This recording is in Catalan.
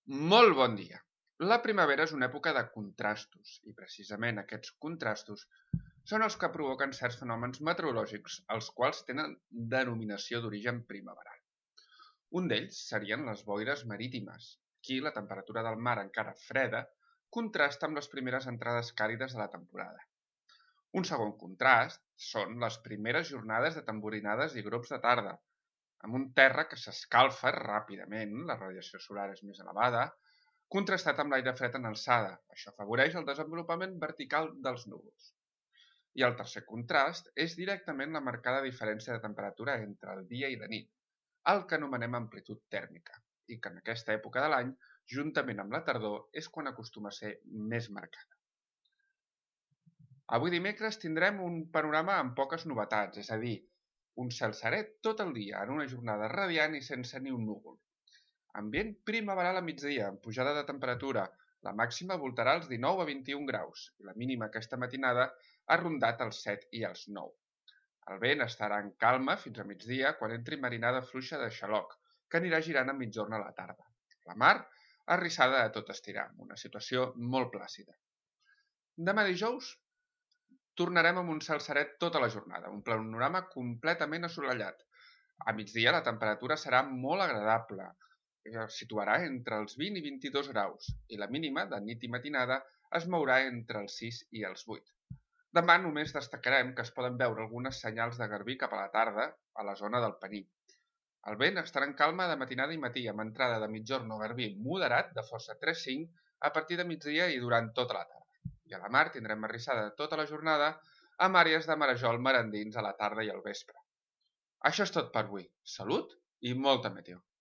Molt bon dia. La primavera és una època de contrastos i precisament aquests contrastos són els que provoquen certs fenòmens meteorològics, els quals tenen denominació d'origen primaveral. Un d'ells serien les boires marítimes. Aquí la temperatura del mar encara freda contrasta amb les primeres entrades càlides de la temporada. Un segon contrast són les primeres jornades de tamborinades i grups de tarda, amb un terra que s'escalfa ràpidament, la radiació solar és més elevada, contrastat amb l'aire fred en alçada. Això afavoreix el desenvolupament vertical dels núvols. I el tercer contrast és directament la marcada diferència de temperatura entre el dia i la nit, el que anomenem amplitud tèrmica, i que en aquesta època de l'any, juntament amb la tardor, és quan acostuma a ser més marcada. Avui dimecres tindrem un panorama amb poques novetats, és a dir, un cel serè tot el dia, en una jornada radiant i sense ni un núvol. Ambient primaveral a migdia, amb pujada de temperatura. La màxima voltarà els 19 a 21 graus i la mínima aquesta matinada ha rondat els 7 i els 9. El vent estarà en calma fins a migdia quan entri marinada fluixa de xaloc, que anirà girant a mitjorn a la tarda. La mar arrissada a tot estirar, amb una situació molt plàcida. Demà dijous tornarem amb un cel serè tota la jornada, un panorama completament assolellat. A migdia la temperatura serà molt agradable, es situarà entre els 20 i 22 graus i la mínima de nit i matinada es mourà entre els 6 i els 8. Demà només destacarem que es poden veure algunes senyals de garbí cap a la tarda a la zona del Pení. El vent estarà en calma de matinada i matí amb entrada de migjorn o garbí moderat de força 3-5 a partir de migdia i durant tota la tarda. I a la mar tindrem arrissada tota la jornada amb àrees de marejol marandins a la tarda i al vespre. Això és tot per avui. Salut i molta meteo.